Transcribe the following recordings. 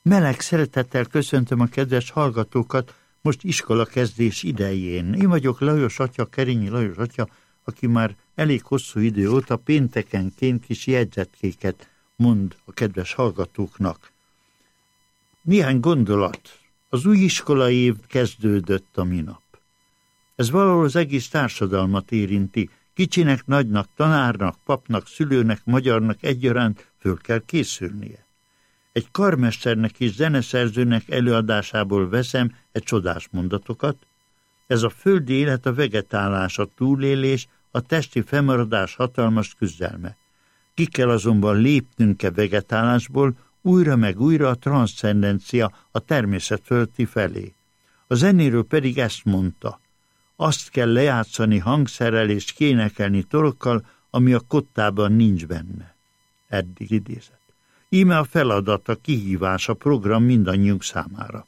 Meleg szeretettel köszöntöm a kedves hallgatókat most iskolakezdés idején. Én vagyok Lajos atya, Kerényi Lajos atya, aki már elég hosszú idő óta péntekenként kis jegyzetkéket mond a kedves hallgatóknak. Néhány gondolat. Az új iskolai év kezdődött a minap. Ez valahol az egész társadalmat érinti. Kicsinek, nagynak, tanárnak, papnak, szülőnek, magyarnak egyaránt föl kell készülnie. Egy karmesternek és zeneszerzőnek előadásából veszem egy csodás mondatokat. Ez a földi élet, a vegetálás, a túlélés, a testi fennmaradás hatalmas küzdelme. Ki kell azonban lépnünk vegetálásból, újra meg újra a transzcendencia, a természet fölötti felé. A zenéről pedig ezt mondta. Azt kell lejátszani hangszerrel és kénekelni torokkal, ami a kottában nincs benne. Eddig idézett. Íme a feladat, a kihívás, a program mindannyiunk számára.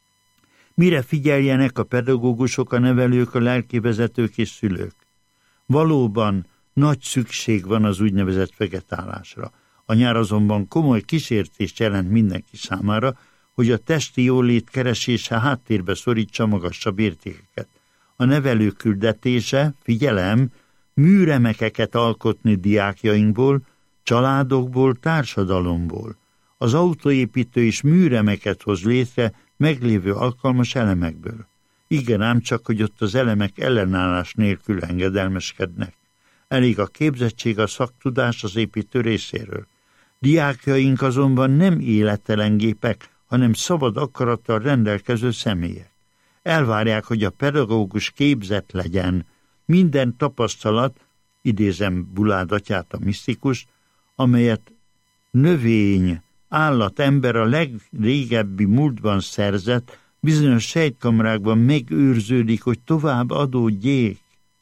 Mire figyeljenek a pedagógusok, a nevelők, a lelkivezetők és szülők? Valóban nagy szükség van az úgynevezett vegetálásra. A nyár azonban komoly kísértést jelent mindenki számára, hogy a testi jólét keresése háttérbe szorítsa magasabb értékeket. A nevelő küldetése, figyelem, műremekeket alkotni diákjainkból, családokból, társadalomból. Az autóépítő is műremeket hoz létre meglévő alkalmas elemekből. Igen, ám csak, hogy ott az elemek ellenállás nélkül engedelmeskednek. Elég a képzettség, a szaktudás az építő részéről. Diákjaink azonban nem élettelen gépek, hanem szabad akarattal rendelkező személyek. Elvárják, hogy a pedagógus képzett legyen. Minden tapasztalat, idézem Bulád atyát, a misztikust, amelyet növény, állat, ember a legrégebbi múltban szerzett, bizonyos sejtkamrákban megőrződik, hogy tovább adódjék.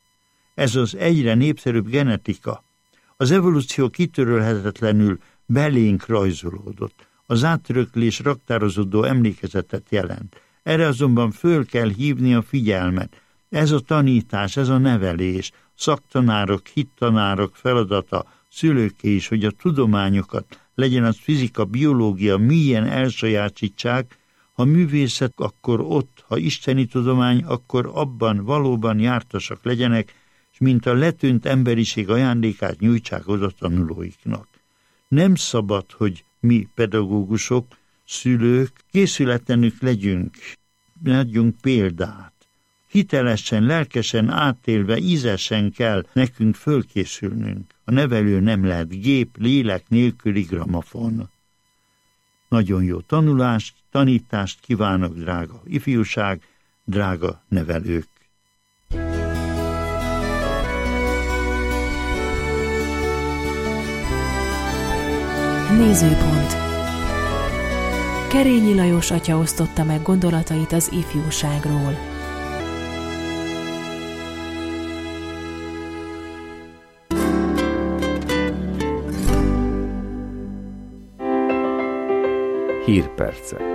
Ez az egyre népszerűbb genetika. Az evolúció kitörölhetetlenül belénk rajzolódott. Az átöröklés raktározódó emlékezetet jelent. Erre azonban föl kell hívni a figyelmet. Ez a tanítás, ez a nevelés, szaktanárok, hittanárok feladata, szülőké is, hogy a tudományokat, legyen az fizika, biológia, milyen elsajátítsák, ha művészet, akkor ott, ha isteni tudomány, akkor abban valóban jártasak legyenek, és mint a letűnt emberiség ajándékát nyújtsák oda tanulóiknak. Nem szabad, hogy mi pedagógusok, szülők készületlenül legyünk példát. Hitelesen, lelkesen, átélve, ízesen kell nekünk fölkészülnünk. A nevelő nem lehet gép, lélek nélküli gramafon. Nagyon jó tanulást, tanítást kívánok, drága ifjúság, drága nevelők. Nézőpont. Kerényi Lajos atya osztotta meg gondolatait az ifjúságról. Hírpercek.